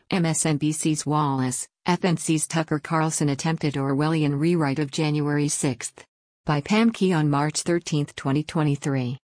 MSNBC's Wallace, FNC's Tucker Carlson attempted Orwellian rewrite of January 6. By Pam Key on March 13, 2023.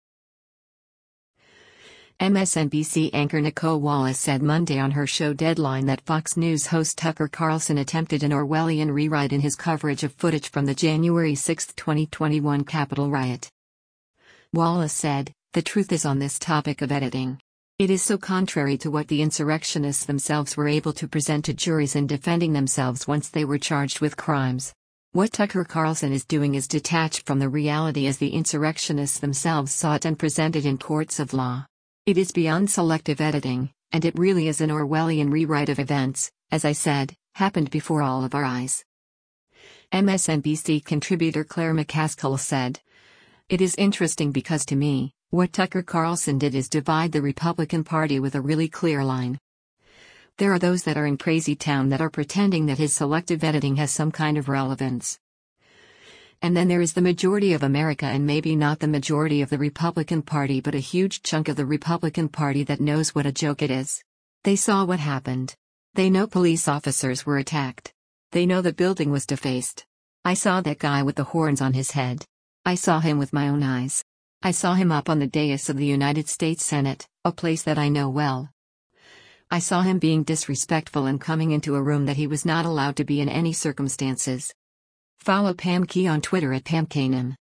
MSNBC anchor Nicolle Wallace said Monday on her show Deadline that Fox News host Tucker Carlson attempted an Orwellian rewrite in his coverage of footage from the January 6, 2021 Capitol riot. Wallace said, "The truth is on this topic of editing. It is so contrary to what the insurrectionists themselves were able to present to juries in defending themselves once they were charged with crimes. What Tucker Carlson is doing is detached from the reality as the insurrectionists themselves saw it and presented in courts of law. It is beyond selective editing, and it really is an Orwellian rewrite of events, as I said, happened before all of our eyes." MSNBC contributor Claire McCaskill said, "It is interesting because to me, what Tucker Carlson did is divide the Republican Party with a really clear line. There are those that are in crazy town that are pretending that his selective editing has some kind of relevance. And then there is the majority of America, and maybe not the majority of the Republican Party but a huge chunk of the Republican Party that knows what a joke it is. They saw what happened. They know police officers were attacked. They know the building was defaced. I saw that guy with the horns on his head. I saw him with my own eyes. I saw him up on the dais of the United States Senate, a place that I know well. I saw him being disrespectful and coming into a room that he was not allowed to be in any circumstances." Follow Pam Key on Twitter at PamKnim.